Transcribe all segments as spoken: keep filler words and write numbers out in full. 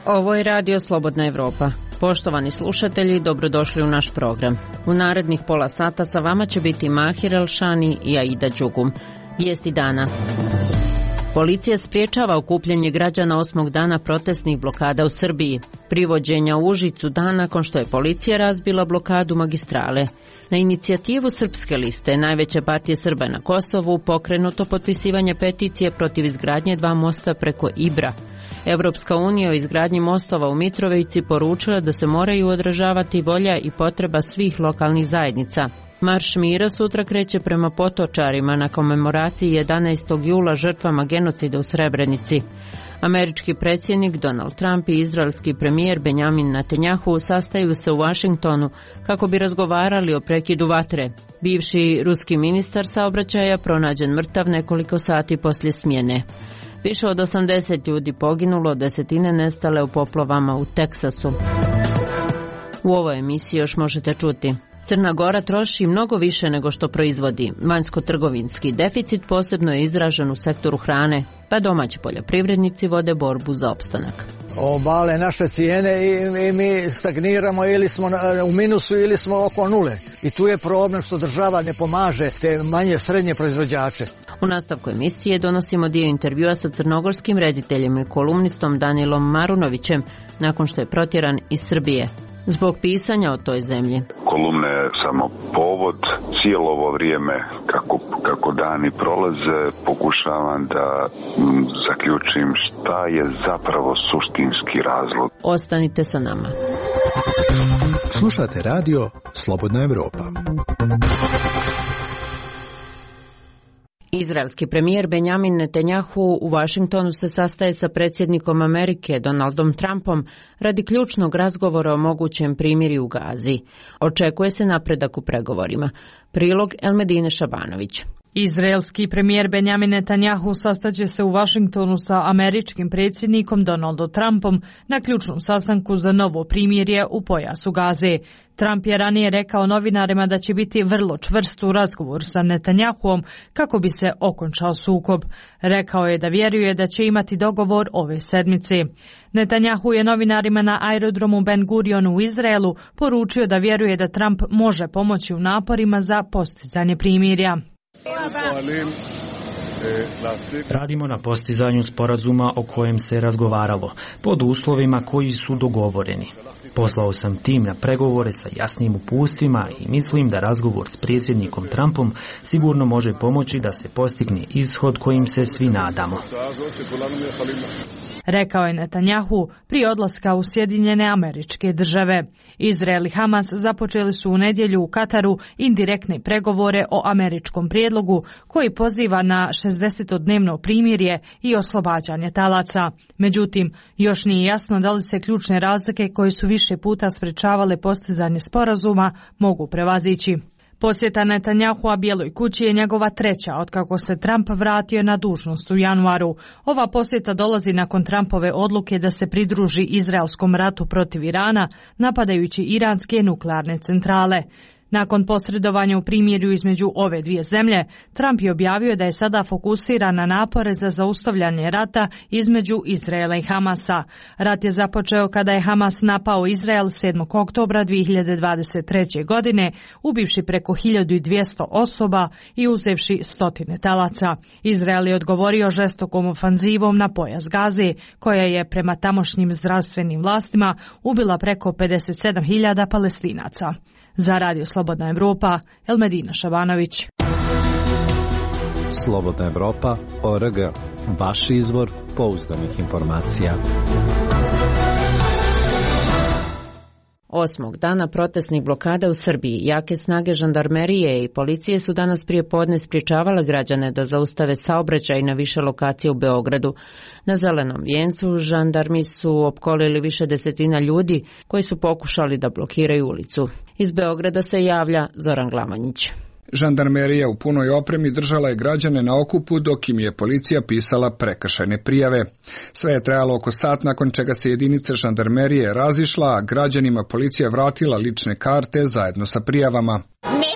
Ovo je Radio Slobodna Evropa. Poštovani slušatelji, dobrodošli u naš program. U narednih pola sata sa vama će biti Mahir Elšani i Aida Đugum. Vijesti dana. Policija spriječava okupljanje građana osmog dana protestnih blokada u Srbiji. Privođenja u Užicu dan nakon što je policija razbila blokadu magistrale. Na inicijativu Srpske liste, najveće partije Srba na Kosovu, pokrenuto potpisivanje peticije protiv izgradnje dva mosta preko Ibra. Evropska unija o izgradnji mostova u Mitrovici poručila da se moraju odražavati volja i potreba svih lokalnih zajednica. Marš mira sutra kreće prema Potočarima na komemoraciji jedanaestog jula žrtvama genocida u Srebrenici. Američki predsjednik Donald Trump i izraelski premijer Benjamin Netanjahu sastaju se u Washingtonu kako bi razgovarali o prekidu vatre. Bivši ruski ministar saobraćaja pronađen mrtav nekoliko sati poslije smjene. Više od osamdeset ljudi poginulo, desetine nestale u poplavama u Teksasu. U ovoj emisiji još možete čuti: Crna Gora troši mnogo više nego što proizvodi. Vanjsko-trgovinski deficit posebno je izražen u sektoru hrane, pa domaći poljoprivrednici vode borbu za opstanak. Obale naše cijene i, i mi stagniramo, ili smo u minusu ili smo oko nule. I tu je problem što država ne pomaže te manje srednje proizvođače. U nastavku emisije donosimo dio intervjua sa crnogorskim rediteljem i kolumnistom Danilom Marunovićem nakon što je protjeran iz Srbije zbog pisanja o toj zemlji. Kolumna je samo povod. Cijelo ovo vrijeme kako, kako dani prolaze pokušavam da m, zaključim šta je zapravo suštinski razlog. Ostanite sa nama. Slušate radio Slobodna Evropa. Izraelski premijer Benjamin Netanjahu u Washingtonu se sastaje sa predsjednikom Amerike Donaldom Trumpom radi ključnog razgovora o mogućem primirju u Gazi. Očekuje se napredak u pregovorima. Prilog Elmedine Šabanović. Izraelski premijer Benjamin Netanjahu sastaće se u Washingtonu sa američkim predsjednikom Donaldom Trumpom na ključnom sastanku za novo primirje u pojasu Gaze. Trump je ranije rekao novinarima da će biti vrlo čvrst u razgovoru sa Netanjahuom kako bi se okončao sukob. Rekao je da vjeruje da će imati dogovor ove sedmice. Netanjahu je novinarima na aerodromu Ben Gurion u Izraelu poručio da vjeruje da Trump može pomoći u naporima za postizanje primirja. Radimo na postizanju sporazuma o kojem se razgovaralo, pod uslovima koji su dogovoreni. Poslao sam tim na pregovore sa jasnim upustvima i mislim da razgovor s predsjednikom Trumpom sigurno može pomoći da se postigne ishod kojim se svi nadamo. Rekao je Netanjahu prije odlaska u Sjedinjene Američke Države. Izrael i Hamas započeli su u nedjelju u Kataru indirektne pregovore o američkom prijedlogu koji poziva na šezdesetodnevno primirje i oslobađanje talaca. Međutim, još nije jasno da li se ključne razlike koje su više puta sprečavale postizanje sporazuma mogu prevazići. Posjeta Netanjahua Bijeloj kući je njegova treća otkako se Trump vratio na dužnost u januaru. Ova posjeta dolazi nakon Trumpove odluke da se pridruži izraelskom ratu protiv Irana, napadajući iranske nuklearne centrale. Nakon posredovanja u primirju između ove dvije zemlje, Trump je objavio da je sada fokusiran na napore za zaustavljanje rata između Izraela i Hamasa. Rat je započeo kada je Hamas napao Izrael sedmog oktobra dvije hiljade dvadeset treće. godine, ubivši preko hiljadu dvjesto osoba i uzevši stotine talaca. Izrael je odgovorio žestokom ofanzivom na pojas Gaze, koja je prema tamošnjim zdravstvenim vlastima ubila preko pedeset sedam hiljada Palestinaca. Za Radio Slobodna Evropa, Elmedina Šabanović. Slobodna Evropa, O R G, vaš izvor pouzdanih informacija. Osmog dana protestnih blokada u Srbiji, jake snage žandarmerije i policije su danas prije podne spriječavale građane da zaustave saobraćaj na više lokacija u Beogradu. Na Zelenom vijencu žandarmi su opkolili više desetina ljudi koji su pokušali da blokiraju ulicu. Iz Beograda se javlja Zoran Glamanjić. Žandarmerija u punoj opremi držala je građane na okupu dok im je policija pisala prekršajne prijave. Sve je trajalo oko sat nakon čega se jedinica žandarmerije razišla, a građanima policija vratila lične karte zajedno sa prijavama. Nepravda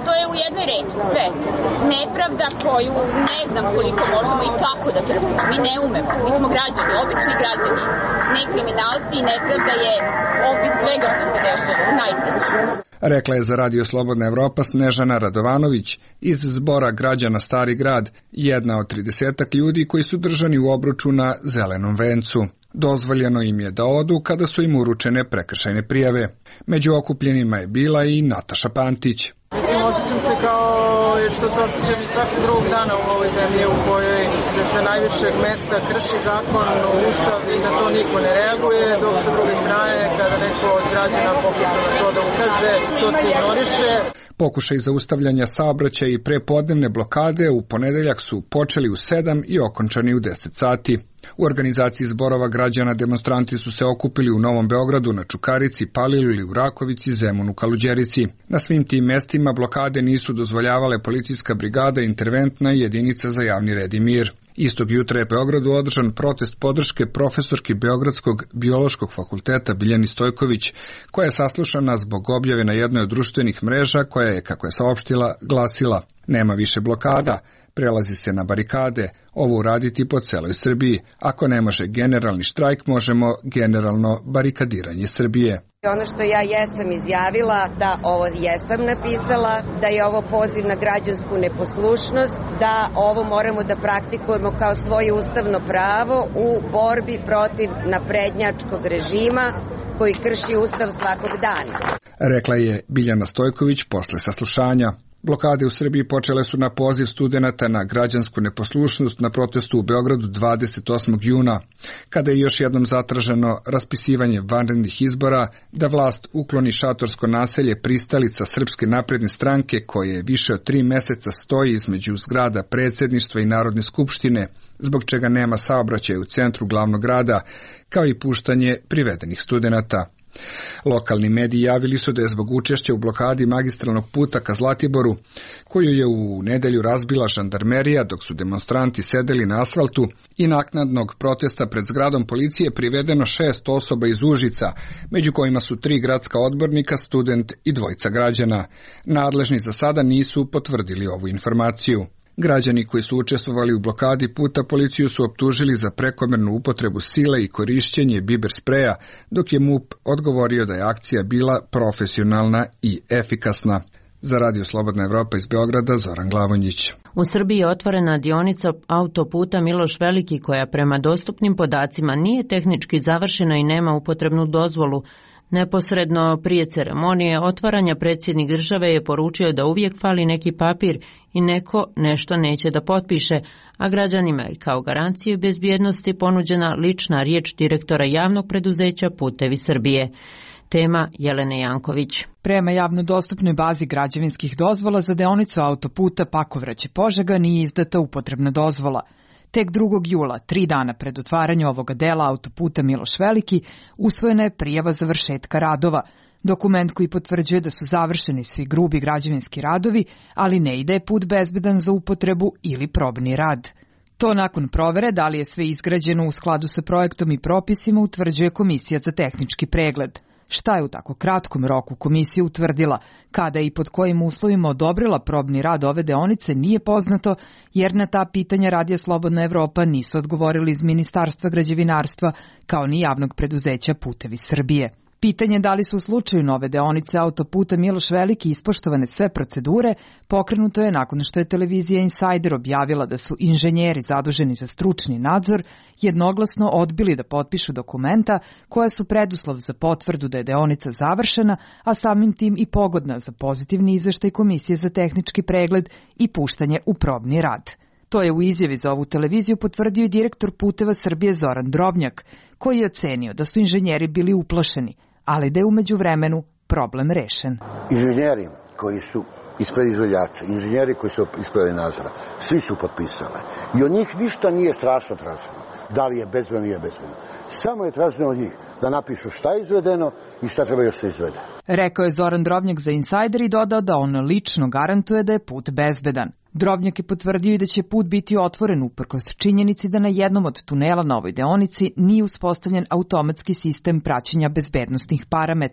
to je u jednoj reči sve. Nepravda koju ne znam koliko možemo i kako da trpimo. Mi ne umemo. Mi smo građani, obični građani, ne kriminalci i nepravda je opis svega što se dešava u najpreću. Rekla je za Radio Slobodna Evropa Snežana Radovanović iz zbora građana Stari grad, jedna od tridesetak ljudi koji su držani u obruču na Zelenom vencu. Dozvoljeno im je da odu kada su im uručene prekršajne prijave. Među okupljenima je bila i Nataša Pantić. Mislim, osjećam se kao što se osjećam i svakog drugog dana u ovoj zemlji u kojoj se sa najvišeg mesta krši zakon, ustav i na to niko ne reaguje, dok sa druge strane kada neko od građana pokuša na to da ukaže, to se ignoriše. Pokušaj zaustavljanja saobraćaja i prepodnevne blokade u ponedeljak su počeli u sedam i okončani u deset sati. U organizaciji zborova građana demonstranti su se okupili u Novom Beogradu, na Čukarici, Paliluli, u Rakovici, Zemunu, Kaluđerici. Na svim tim mestima blokade nisu dozvoljavale policijska brigada, interventna i jedinica za javni red i mir. Istog jutra je Beogradu održan protest podrške profesorki Beogradskog biološkog fakulteta Biljani Stojković, koja je saslušana zbog objave na jednoj od društvenih mreža koja je, kako je saopštila, glasila: nema više blokada, prelazi se na barikade, ovo uraditi po celoj Srbiji. Ako ne može generalni štrajk, možemo generalno barikadiranje Srbije. Ono što ja jesam izjavila, da ovo jesam napisala, da je ovo poziv na građansku neposlušnost, da ovo moramo da praktikujemo kao svoje ustavno pravo u borbi protiv naprednjačkog režima koji krši ustav svakog dana. Rekla je Biljana Stojković posle saslušanja. Blokade u Srbiji počele su na poziv studenata na građansku neposlušnost na protestu u Beogradu dvadeset osmog juna, kada je još jednom zatraženo raspisivanje vanrednih izbora, da vlast ukloni šatorsko naselje pristalica Srpske napredne stranke koje više od tri meseca stoji između zgrada predsjedništva i Narodne skupštine, zbog čega nema saobraćaja u centru glavnog grada, kao i puštanje privedenih studenata. Lokalni mediji javili su da je zbog učešća u blokadi magistralnog puta ka Zlatiboru, koju je u nedelju razbila žandarmerija dok su demonstranti sedeli na asfaltu, i naknadnog protesta pred zgradom policije privedeno šest osoba iz Užica, među kojima su tri gradska odbornika, student i dvojica građana. Nadležni za sada nisu potvrdili ovu informaciju. Građani koji su učestvovali u blokadi puta policiju su optužili za prekomernu upotrebu sile i korišćenje biber spreja, dok je MUP odgovorio da je akcija bila profesionalna i efikasna. Za Radio Slobodna Evropa iz Beograda, Zoran Glavonjić. U Srbiji je otvorena dionica autoputa Miloš Veliki koja prema dostupnim podacima nije tehnički završena i nema upotrebnu dozvolu. Neposredno prije ceremonije otvaranja predsjednik države je poručio da uvijek fali neki papir i neko nešto neće da potpiše, a građanima je kao garanciju bezbjednosti ponuđena lična riječ direktora javnog preduzeća Putevi Srbije. Tema Jelene Janković. Prema javno dostupnoj bazi građevinskih dozvola za deonicu autoputa Pakovraće-Požega nije izdata upotrebna dozvola. Tek drugog jula, tri dana pred otvaranjem ovoga dela autoputa Miloš Veliki, usvojena je prijava završetka radova, dokument koji potvrđuje da su završeni svi grubi građevinski radovi, ali ne i da je put bezbedan za upotrebu ili probni rad. To nakon provere da li je sve izgrađeno u skladu sa projektom i propisima utvrđuje Komisija za tehnički pregled. Šta je u tako kratkom roku komisija utvrdila, kada i pod kojim uslovima odobrila probni rad ove deonice nije poznato, jer na ta pitanja Radija Slobodna Evropa nisu odgovorili iz Ministarstva građevinarstva kao ni javnog preduzeća Putevi Srbije. Pitanje da li su u slučaju nove deonice autoputa Miloš Veliki ispoštovane sve procedure pokrenuto je nakon što je televizija Insider objavila da su inženjeri zaduženi za stručni nadzor jednoglasno odbili da potpišu dokumenta koja su preduslov za potvrdu da je deonica završena, a samim tim i pogodna za pozitivni izveštaj Komisije za tehnički pregled i puštanje u probni rad. To je u izjavi za ovu televiziju potvrdio i direktor Puteva Srbije Zoran Drobnjak, koji je ocenio da su inženjeri bili uplašeni, ali da je umeđu vremenu problem rešen. Inženjeri koji su ispred izvođača, inženjeri koji su ispred nadzora, svi su potpisali. I od njih ništa nije strašno traženo. Da li je bezbedno, nije bezbedno. Samo je traženo od njih da napišu šta je izvedeno i šta treba još se izvede. Rekao je Zoran Drobnjak za Insider i dodao da on lično garantuje da je put bezbedan. Drobnjak je potvrdio i da će put biti otvoren uprkos činjenici da na jednom od tunela na ovoj deonici nije uspostavljen automatski sistem praćenja bezbednosnih parametara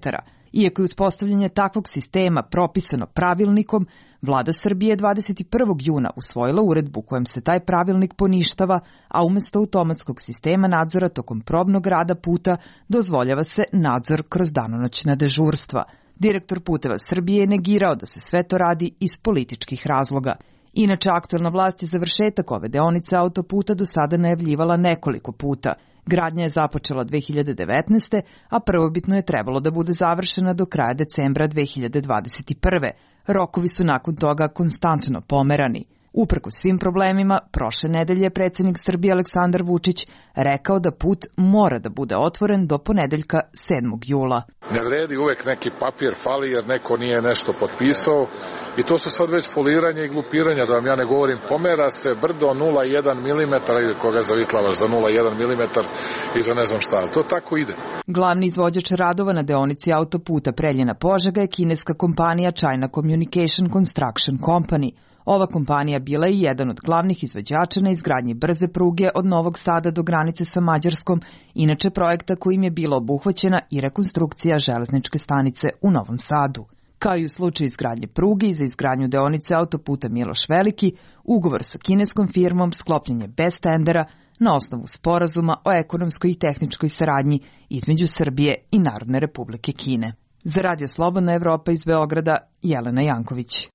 Iako je uspostavljanje takvog sistema propisano pravilnikom, Vlada Srbije dvadeset prvog juna usvojila uredbu kojom se taj pravilnik poništava, a umesto automatskog sistema nadzora tokom probnog rada puta dozvoljava se nadzor kroz danonoćna dežurstva. Direktor Puteva Srbije je negirao da se sve to radi iz političkih razloga. Inače, aktuelna vlast je završetak ove deonice autoputa do sada najavljivala nekoliko puta. Gradnja je započela dve hiljade devetnaeste. a prvobitno je trebalo da bude završena do kraja decembra dve hiljade dvadeset prve. Rokovi su nakon toga konstantno pomerani. Uprkos svim problemima, prošle nedelje je predsjednik Srbije Aleksandar Vučić rekao da put mora da bude otvoren do ponedeljka sedmog jula. Ne vredi, uvek neki papir fali jer neko nije nešto potpisao i to su sad već foliranje i glupiranja, da vam ja ne govorim. Pomera se brdo nula zarez jedan milimetar ili koga zavitlavaš za nula zarez jedan milimetar i za ne znam šta, ali to tako ide. Glavni izvođač radova na deonici autoputa Preljina-Požega je kineska kompanija China Communication Construction Company. Ova kompanija bila je jedan od glavnih izvođača na izgradnji brze pruge od Novog Sada do granice sa Mađarskom, inače projekta kojim je bila obuhvaćena i rekonstrukcija železničke stanice u Novom Sadu. Kao i u slučaju izgradnje pruge i za izgradnju deonice autoputa Miloš Veliki, ugovor sa kineskom firmom sklopljen je bez tendera na osnovu sporazuma o ekonomskoj i tehničkoj saradnji između Srbije i Narodne Republike Kine. Za Radio Slobodna Evropa iz Beograda, Jelena Janković.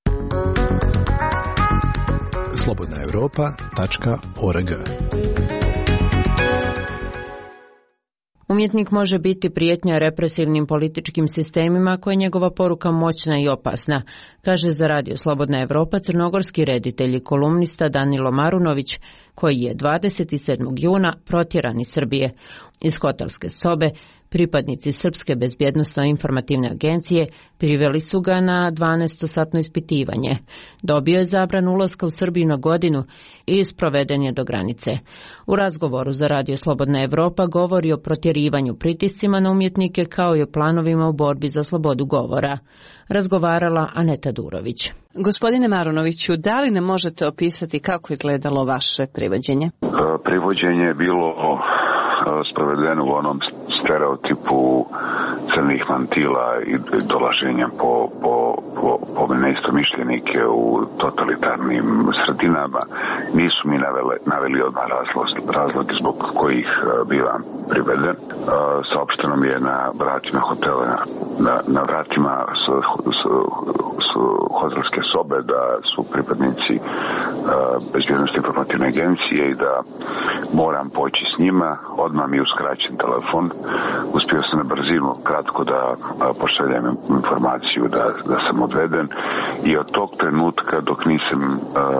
slobodna evropa tačka org. Umjetnik može biti prijetnja represivnim političkim sistemima koja je njegova poruka moćna i opasna, kaže za Radio Slobodna Evropa crnogorski reditelj i kolumnista Danilo Marunović, koji je dvadeset sedmog juna protjeran iz Srbije. Iz hotelske sobe pripadnici Srpske bezbjednosno-informativne agencije priveli su ga na dvanaestosatno ispitivanje. Dobio je zabranu ulaska u Srbiju na godinu i sproveden je do granice. U razgovoru za Radio Slobodna Evropa govori o protjerivanju, pritiscima na umjetnike kao i o planovima u borbi za slobodu govora. Razgovarala Aneta Durović. Gospodine Marunoviću, da li nam možete opisati kako izgledalo vaše privođenje? Privođenje je bilo sprovedeno u onom stereotipu crnih mantila i dolaženja po, po, po, po neistomišljenike u totalitarnim sredinama. Nisu mi navele, naveli odmah razlog, razloge zbog kojih bivam priveden. Saopšteno mi je na vratima hotela, na, na vratima s, s, s hotelske sobe da su pripadnici bezbjednosti informativne agencije i da moram poći s njima. Odmah mi je uskraćen telefon. Uspio sam na brzinu kratko da pošaljem informaciju da, da sam odveden i od tog trenutka dok nisam uh,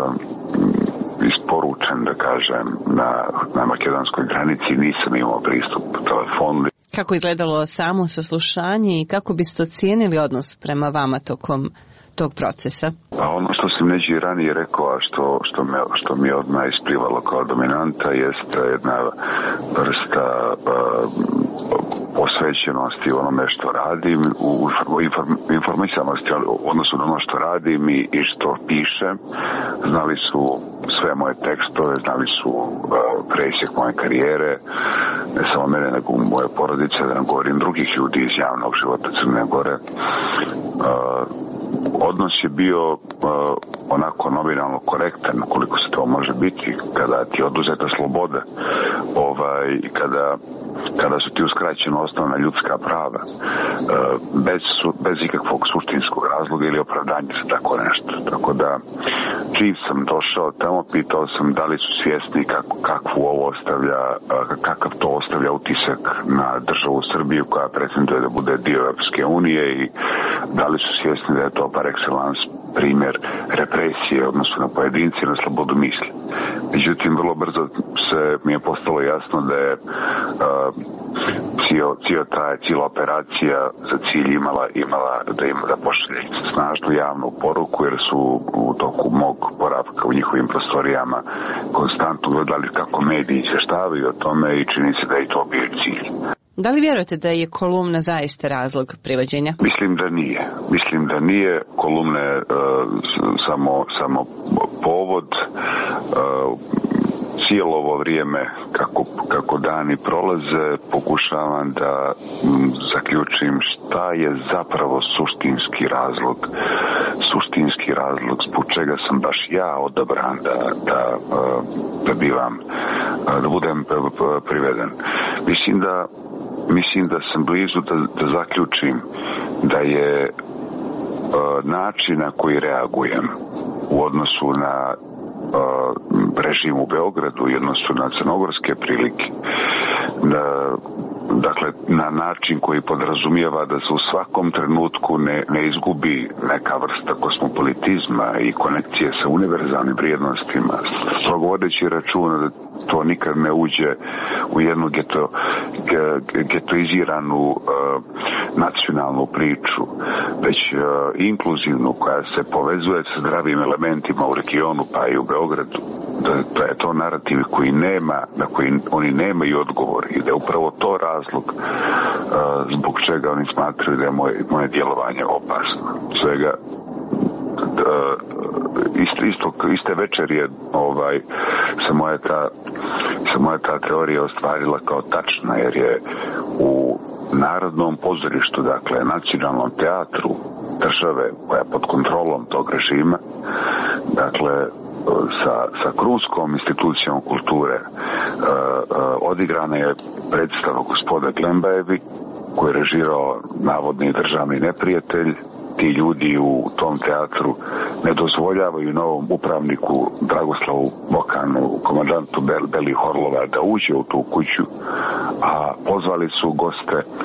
isporučen, da kažem, na, na makedonskoj granici nisam imao pristup telefonu. Kako izgledalo samo saslušanje i kako biste ocijenili odnos prema vama tokom tog procesa? A ono što sam neđe ranije rekao, a što, što, me, što mi je odmah isplivalo kao dominanta, jeste jedna vrsta uh, posvećenosti onome što radim, u inform, informisanosti odnosno na ono što radim i, i što pišem. Znali su sve moje tekstove, znali su uh, presjek moje karijere, ne samo mene, nego moje porodice, da ne govorim drugih ljudi iz javnog života Crne Gore. Uh, Odnos je bio uh, onako nominalno korektan, koliko se to može biti, kada ti je oduzeta sloboda, ovaj, kada, kada su ti uskraćena osnovna ljudska prava, uh, bez, bez ikakvog suštinskog razloga ili opravdanja za tako nešto. Tako da, čim sam došao tamo, pitao sam da li su svjesni kako, kakvu ovo ostavlja, uh, kakav to ostavlja utisak na državu Srbiju koja pretenduje da bude dio Europske unije i da li su svjesni da je to par excellence primjer represije, odnosno na pojedinci, na slobodu misli. Međutim, vrlo brzo se mi je postalo jasno da je uh, cijel, cijel ta, cijela operacija za cilj imala, imala da ima da pošalje snažnu javnu poruku, jer su u toku mog boravka u njihovim prostorijama konstantno gledali kako mediji izvještavaju o tome i čini se da je to bio cilj. Da li vjerujete da je kolumna zaista razlog privođenja? Mislim da nije. Mislim da nije. Kolumne uh, samo, samo povod. Uh, cijelo ovo vrijeme kako, kako dani prolaze pokušavam da m, zaključim šta je zapravo suštinski razlog suštinski razlog zbog čega sam baš ja odabran da, da, da bivam da budem priveden. Mislim da mislim da sam blizu da, da zaključim da je način na koji reagujem u odnosu na režim u Beogradu i odnosu na crnogorske prilike, da, dakle na način koji podrazumijeva da se u svakom trenutku ne, ne izgubi neka vrsta kosmopolitizma i konekcije sa univerzalnim vrijednostima, strogo vodeći računa da to nikad ne uđe u jednu geto, getoiziranu uh, nacionalnu priču, već uh, inkluzivnu koja se povezuje sa zdravim elementima u regionu pa i u Beogradu. Da, da je to narativ koji nema, na koji oni nemaju odgovor i da je upravo to razlog uh, zbog čega oni smatraju da je moje, moje djelovanje opasno. Svega uh, isto, isto, iste večer je ovaj, se moja ta se moja ta teorija ostvarila kao tačna, jer je u Narodnom pozorištu, dakle nacionalnom teatru države koja je pod kontrolom tog režima, dakle sa, sa krunskom institucijom kulture uh, uh, odigrana je predstava Gospoda Glembajevi koji je režirao navodni državni neprijatelj. Ti ljudi u tom teatru ne dozvoljavaju novom upravniku Dragoslavu Bokanu, komandantu Beli Horlova, da uđe u tu kuću, a pozvali su goste a,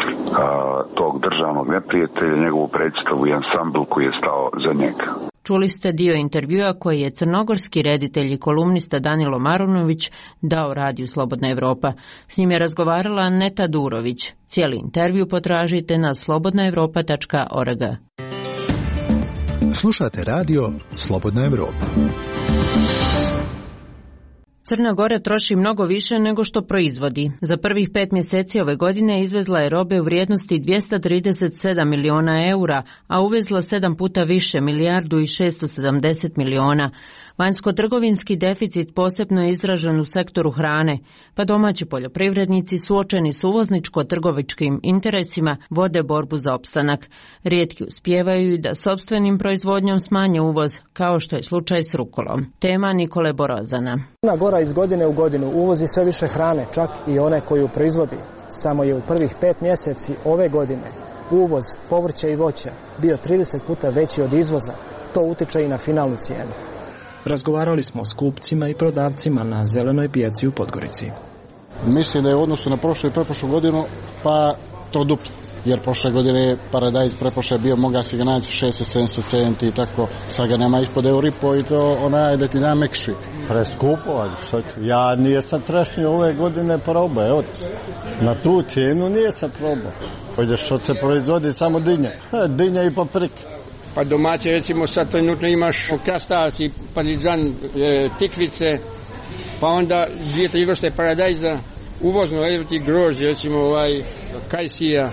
tog državnog neprijatelja, njegovu predstavu i ansambl koji je stao za njega. Čuli ste dio intervjua koji je crnogorski reditelj i kolumnista Danilo Marunović dao radiju Slobodna Evropa. S njim je razgovarala Neta Durović. Cijeli intervju potražite na slobodna evropa tačka org. Slušate radio Slobodna Evropa. Crna Gora troši mnogo više nego što proizvodi. Za prvih pet mjeseci ove godine izvezla je robe u vrijednosti dvjesto trideset sedam miliona eura, a uvezla sedam puta više, milijardu i šesto sedamdeset miliona. Vanjsko-trgovinski deficit posebno je izražen u sektoru hrane, pa domaći poljoprivrednici suočeni s uvozničko-trgovičkim interesima vode borbu za opstanak. Rijetki uspijevaju da sopstvenim proizvodnjom smanje uvoz, kao što je slučaj s rukolom. Tema Nikole Borozana. Crna Gora iz godine u godinu uvozi sve više hrane, čak i one koju proizvodi. Samo je u prvih pet mjeseci ove godine uvoz povrća i voća bio trideset puta veći od izvoza. To utiče i na finalnu cijenu. Razgovarali smo s kupcima i prodavcima na zelenoj pijaci u Podgorici. Mislim da je u odnosu na prošlu i preprošlu godinu pa to duplo. Jer prošle godine je paradajz preprošle bio, moga si ga naći šesto sedamsto centi i tako, sad ga nema ispod euro i po i to onaj da ti da mekši. Preskupo, ja nisam trešnju ove godine probao, evo na tu cijenu nisam probao. Ovdje što se proizvodi samo dinja, dinja i paprika. Pa domaće, recimo sad trenutno imaš krastavac i partizan, e, tikvice, pa onda dvije, tri vrste paradajza, uvozno, evo ti grožđe, recimo ovaj, kajsija.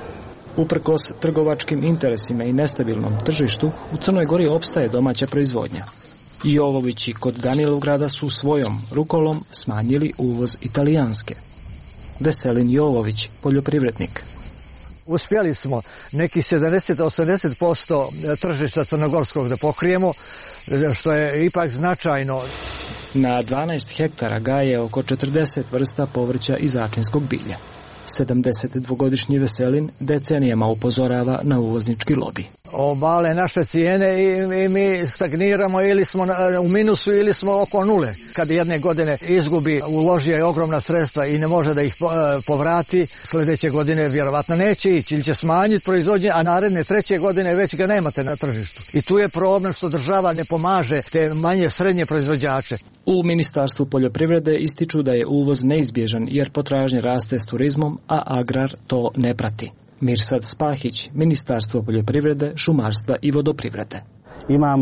Uprkos trgovačkim interesima i nestabilnom tržištu, u Crnoj Gori opstaje domaća proizvodnja. Jovovići kod Danilovgrada su svojom rukolom smanjili uvoz italijanske. Veselin Jovović, poljoprivrednik. Uspjeli smo neki sedamdeset do osamdeset posto tržišta crnogorskog da pokrijemo, što je ipak značajno. Na dvanaest hektara gaje oko četrdeset vrsta povrća i začinskog bilja. sedamdesetdvogodišnji Veselin decenijama upozorava na uvoznički lobi. Obale naše cijene i, i mi stagniramo ili smo u minusu ili smo oko nule. Kad jedne godine izgubi, uložio je ogromna sredstva i ne može da ih povrati, sljedeće godine vjerovatno neće ići ili će smanjiti proizvodnje, a naredne treće godine već ga nemate na tržištu. I tu je problem što država ne pomaže te manje srednje proizvođače. U Ministarstvu poljoprivrede ističu da je uvoz neizbježan jer potražnja raste s turizmom, a agrar to ne prati. Mirsad Spahić, Ministarstvo poljoprivrede, šumarstva i vodoprivrede. Imamo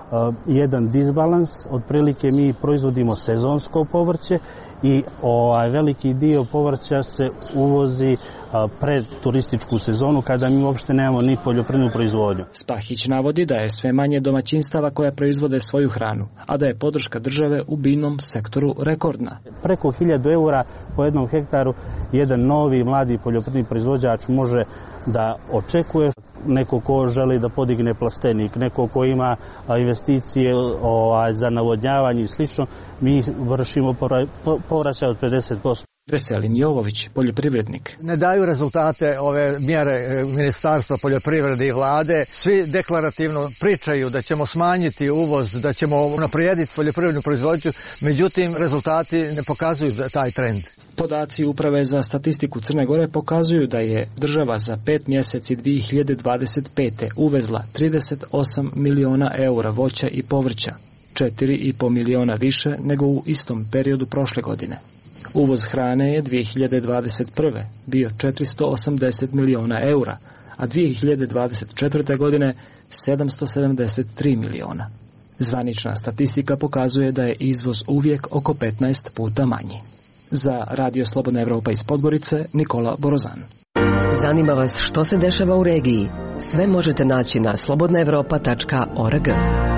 jedan disbalans, otprilike mi proizvodimo sezonsko povrće i ovaj veliki dio povrća se uvozi pred turističku sezonu kada mi uopšte nemamo ni poljoprivrednu proizvodnju. Spahić navodi da je sve manje domaćinstava koja proizvode svoju hranu, a da je podrška države u biljnom sektoru rekordna. Preko hiljadu eura po jednom hektaru jedan novi mladi poljoprivredni proizvođač može da očekuje. Neko ko želi da podigne plastenik, neko ko ima investicije ovaj, za navodnjavanje i slično, mi vršimo povraćaj od pedeset posto. Veselin Jovović, poljoprivrednik. Ne daju rezultate ove mjere Ministarstva poljoprivrede i vlade. Svi deklarativno pričaju da ćemo smanjiti uvoz, da ćemo unaprijediti poljoprivrednu proizvodnju, međutim rezultati ne pokazuju taj trend. Podaci Uprave za statistiku Crne Gore pokazuju da je država za pet mjeseci dvije hiljade dvadeset pete. uvezla trideset osam miliona eura voća i povrća, četiri i po miliona više nego u istom periodu prošle godine. Uvoz hrane je dvije hiljade dvadeset prve. bio četiristo osamdeset miliona eura, a dvije hiljade dvadeset četvrte. godine sedamsto sedamdeset tri miliona. Zvanična statistika pokazuje da je izvoz uvijek oko petnaest puta manji. Za Radio Slobodna Evropa iz Podgorice, Nikola Borozan. Zanima vas što se dešava u regiji? Sve možete naći na slobodna evropa tačka org.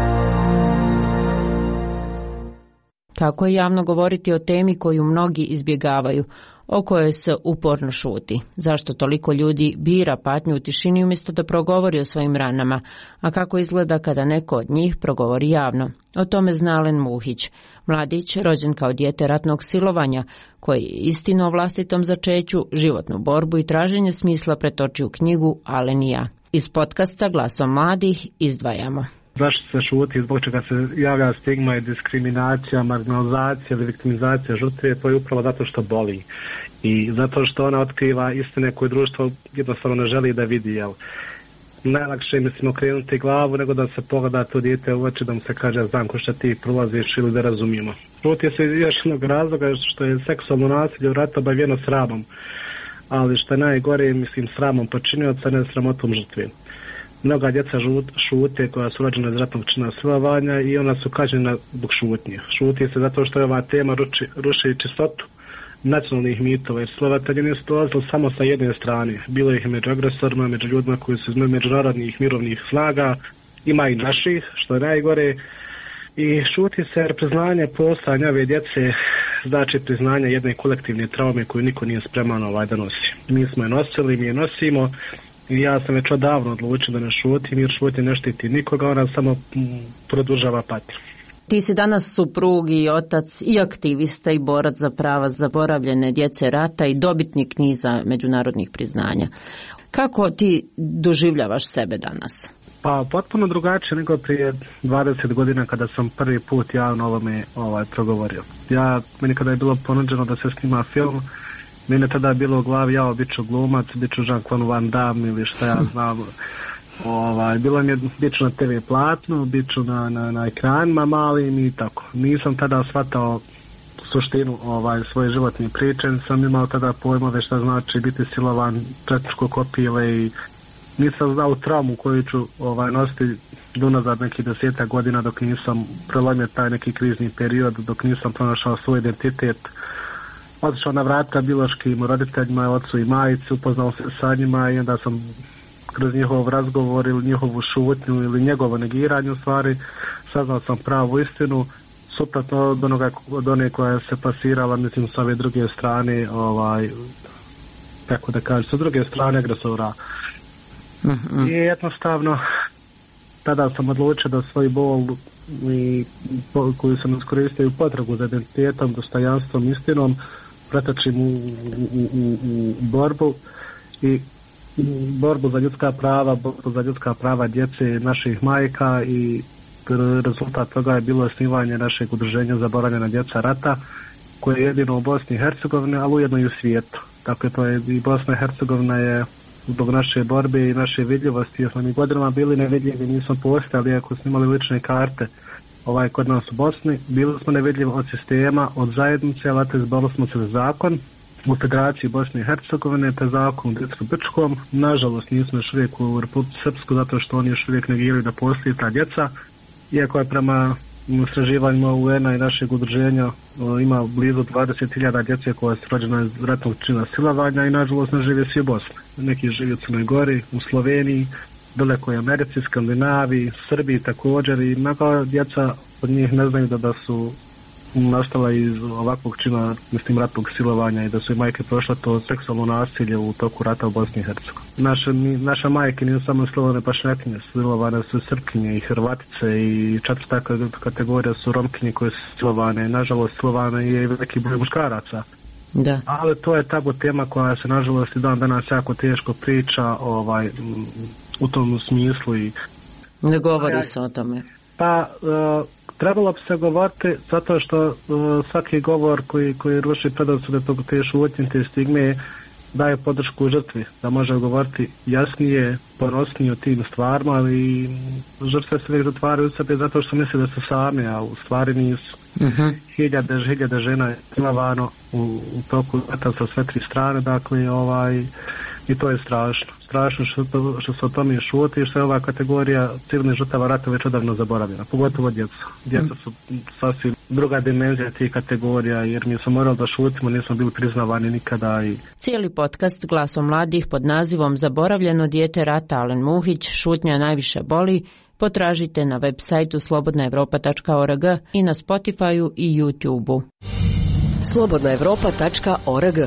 Kako je javno govoriti o temi koju mnogi izbjegavaju, o kojoj se uporno šuti? Zašto toliko ljudi bira patnju u tišini umjesto da progovori o svojim ranama? A kako izgleda kada neko od njih progovori javno? O tome zna Alen Muhić, mladić rođen kao dijete ratnog silovanja, koji je istinu o vlastitom začeću, životnu borbu i traženje smisla pretočio u knjigu Alen i ja. Iz podcasta Glasom mladih izdvajamo. Zašto se šuti, zbog čega se javlja stigma i diskriminacija, marginalizacija ili viktimizacija žrtve, to je upravo zato što boli. I zato što ona otkriva istine koje društvo jednostavno ne želi da vidi. Jel? Najlakše je, mislim, okrenuti glavu nego da se pogleda to dijete u oči, da mu se kaže znam ko što ti prolaziš ili da razumijemo. Šuti se iz još jednog razloga što je seksualno nasilje u ratu obavijeno sramom. Ali što je najgore, mislim, sramom počinioca, ne sramotom žrtve. Mnoga djeca šute koja su rođena iz ratnog čina silovanja i ona su kažnjena zbog šutnje. Šuti se zato što je ova tema ruči, ruši čistotu nacionalnih mitova, jer silovatelji nisu dolazili samo sa jedne strane. Bilo ih među agresorima, među ljudima koji su iz međunarodnih mirovnih snaga, ima i naših, što je najgore. I šuti se jer priznanje postojanja ove djece znači priznanje jedne kolektivne traume koju niko nije spreman ovaj da nosi. Mi smo je nosili, mi je nosimo. I ja sam već odavno odlučio da ne šutim, jer šuti ne štiti nikoga, ona samo produžava patnju. Ti si danas suprug i otac i aktivista i borac za prava zaboravljene djece rata i dobitnik niza međunarodnih priznanja. Kako ti doživljavaš sebe danas? Pa potpuno drugačije nego prije dvadeset godina kada sam prvi put javno ovome ovaj, progovorio. Ja, meni kada je bilo ponuđeno da se snima film, mene tada je bilo u glavi, ja bit ću glumac, bit ću Jean-Claude Van Damme ili šta ja znam. Ovaj, bilo mi je, bit ću na te ve platnu, bit ću na, na, na ekranima malim i tako. Nisam tada shvatao suštinu ovaj, svoje životne priče, sam imao tada pojmove šta znači biti silovan, četvrko kopile i nisam znao traumu koju ću ovaj, nositi unazad nekih desetak godina dok nisam prelomio taj neki krizni period, dok nisam pronašao svoj identitet. Otišao na vrata biološkim roditeljima, ocu i majici, upoznao se sa njima i onda sam kroz njihov razgovor ili njihovu šutnju ili njegovo negiranje u stvari saznao sam pravu istinu, suprotno od onoga od one koja se pasirala, mislim, sa ove druge strane, ovaj, kako da kažem, sa druge strane agresora. Mm-hmm. I jednostavno tada sam odlučio da svoj bol i po, koju sam iskoristio u potragu za identitetom, dostojanstvom, istinom pretočim u, u, u, u borbu i borbu za ljudska prava, borbu za ljudska prava djece, naših majka i rezultat toga je bilo osnivanje našeg udruženja Zaboravljena djeca rata, koje je jedino u Bosni i Hercegovini, ali ujedno i u svijetu. Dakle, to je i Bosna i Hercegovina je zbog naše borbe i naše vidljivosti, jer smo mi godinama bili nevidljivi, nismo postali, ako smo imali lične karte ovaj, kod nas u Bosni, bili smo nevidljivi od sistema, od zajednice, ali izborili smo se za zakon u Federaciji Bosne i Hercegovine, te zakon u Dicko-Brčkom. Nažalost, nismo još uvijek u Republici Srpsku, zato što oni još uvijek negiraju da postoji ta djeca. iako je prema istraživanjima U N-a i našeg udruženja ima blizu dvadeset hiljada djece koja su rođena iz ratnog čina silovanja i nažalost ne žive svi u Bosni. Neki žive u Crnoj Gori, u Sloveniji, daleko je Americi, Skandinaviji, Srbiji također i mnoga djeca od njih ne znaju da, da su nastala iz ovakvog čina, mislim, ratnog silovanja i da su i majke prošle to seksualno nasilje u toku rata u Bosni i Hercegovini. Naše, naša majke nisu samo silovane pašnjakinje, silovane su Srpkinje i Hrvatice i četvrta kategorija su Romkinje koje su silovane. Nažalost, silovane je i veliki broj muškaraca. Da. Ali to je tabu tema koja se nažalost i dan danas jako teško priča ovaj, u tom smislu. I ne govori se o tome. Pa uh, trebalo bi se govoriti zato što uh, svaki govor koji, koji ruši predrasude tog te šutnje, te stigme daje podršku žrtvi, da može govoriti jasnije, ponosnije o tim stvarima, ali žrtve se uvijek zatvaraju u sebe zato što misle da su same, a u stvari nisu. Uh-huh. Hiljade, hiljade žena je silovano u, u toku rata sa sve tri strane, dakle, ovaj, i to je strašno. Strašno što, što se o tome šuti i što je ova kategorija civilnih žrtava rata već odavno zaboravljena, pogotovo djeca. Djeca su sasvim druga dimenzija tih kategorija, jer mi smo morali da šutimo, nismo bili priznavani nikada. I... Cijeli podcast Glasom mladih pod nazivom Zaboravljeno dijete rata Alen Muhić, šutnja najviše boli, potražite na web sajtu slobodna evropa tačka org i na Spotifyu i YouTubeu. slobodna evropa tačka org.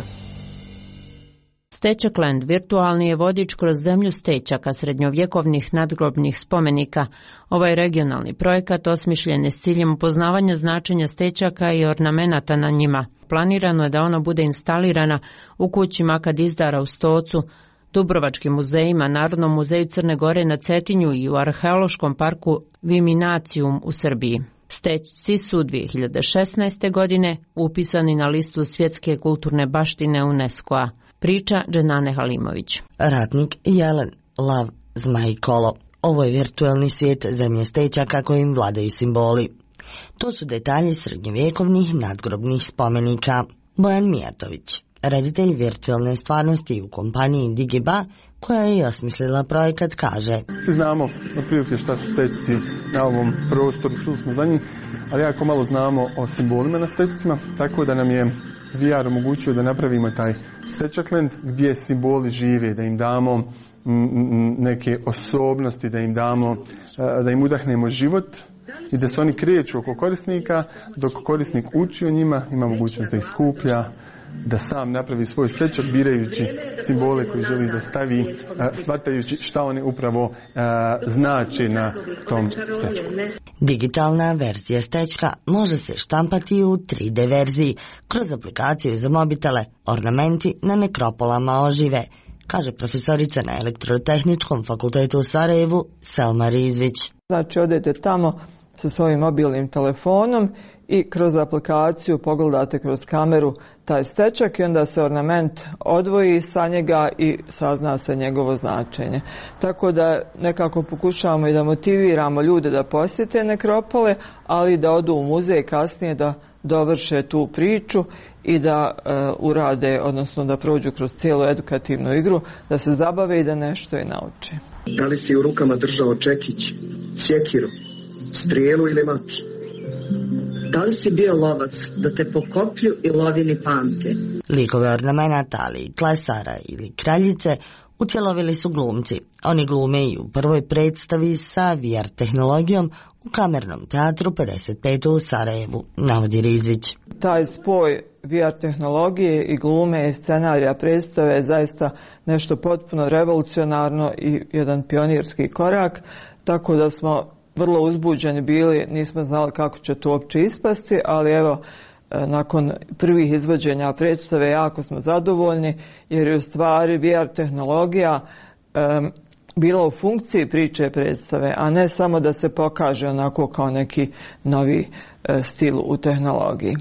Stečakland virtualni je vodič kroz zemlju stečaka srednjovjekovnih nadgrobnih spomenika. Ovaj regionalni projekat osmišljen je s ciljem upoznavanja značenja stečaka i ornamenata na njima. Planirano je da ona bude instalirana u kući Maka Dizdara u Stocu, Dubrovačkim muzejima, Narodnom muzeju Crne Gore na Cetinju i u arheološkom parku Viminacium u Srbiji. Stečci su dvije hiljade šesnaeste. godine upisani na listu svjetske kulturne baštine UNESCO-a. Priča Dženane Halimović. Ratnik Jelen, lav, zmaj, kolo. Ovo je virtualni svijet zemlje stečaka kojim vladaju simboli. To su detalji srednjovjekovnih nadgrobnih spomenika. Bojan Mijatović, reditelj virtualne stvarnosti u kompaniji Digiba, koja je i osmislila projekat, kaže: Svi znamo otprilike šta su stečci na ovom prostoru, čuli smo za njih, ali jako malo znamo o simbolima na stečcima, tako da nam je V R omogućio da napravimo taj Stečakland gdje simboli žive, da im damo neke osobnosti, da im damo, da im udahnemo život i da se oni kreću oko korisnika, dok korisnik uči o njima, ima mogućnost da ih skuplja, da sam napravi svoj stečak birajući simbole koji želi da stavi, shvatajući šta one upravo znače na tom stečku. Digitalna verzija stečka može se štampati u tri D verziji kroz aplikaciju za mobitele. Ornamenti na nekropolama ožive, kaže profesorica na Elektrotehničkom fakultetu u Sarajevu Selma Rizvić. Znači odete tamo sa svojim mobilnim telefonom i kroz aplikaciju pogledate kroz kameru taj stečak i onda se ornament odvoji sa njega i sazna se njegovo značenje. Tako da nekako pokušavamo i da motiviramo ljude da posjete nekropole, ali da odu u muzej kasnije da dovrše tu priču i da e, urade, odnosno da prođu kroz cijelu edukativnu igru, da se zabave i da nešto i nauče. Da li si u rukama držao čekić, sjekiru, strijelu ili mač? Da li si bio lovac da te po koplju i lovini pamte? Likove ornamenata, ali i klesara ili kraljice utjelovili su glumci. Oni glume i u prvoj predstavi sa V R tehnologijom u Kamernom teatru pedeset pet u Sarajevu, navodi Rizvić. Taj spoj V R tehnologije i glume i scenarija predstave je zaista nešto potpuno revolucionarno i jedan pionirski korak, tako da smo vrlo uzbuđeni bili, nismo znali kako će to uopće ispasti, ali evo, nakon prvih izvođenja predstave jako smo zadovoljni, jer je u stvari V R tehnologija um, bila u funkciji priče predstave, a ne samo da se pokaže onako kao neki novi uh, stil u tehnologiji.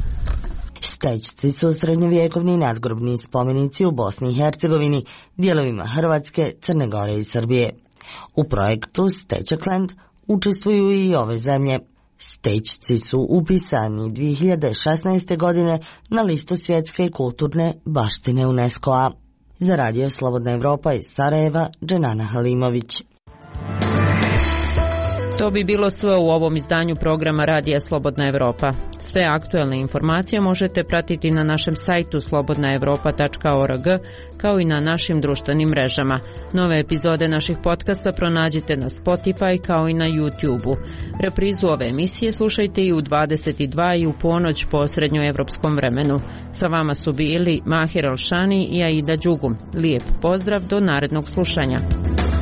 Stečci su srednjovjekovni nadgrobni spomenici u Bosni i Hercegovini, dijelovima Hrvatske, Crne Gore i Srbije. U projektu Stečakland učestvuju i ove zemlje. Stečci su upisani dvije hiljade šesnaeste. godine na listu svjetske kulturne baštine UNESCO-a. Za radio Slobodna Evropa iz Sarajeva, Dženana Halimović. To bi bilo sve u ovom izdanju programa Radija Slobodna Evropa. Sve aktuelne informacije možete pratiti na našem sajtu slobodna evropa tačka org, kao i na našim društvenim mrežama. Nove epizode naših podcasta pronađite na Spotify kao i na YouTube-u. Reprizu ove emisije slušajte i u dvadeset dva i u ponoć po srednjoevropskom vremenu. Sa vama su bili Mahir Alšani i Aida Đugum. Lijep pozdrav do narednog slušanja.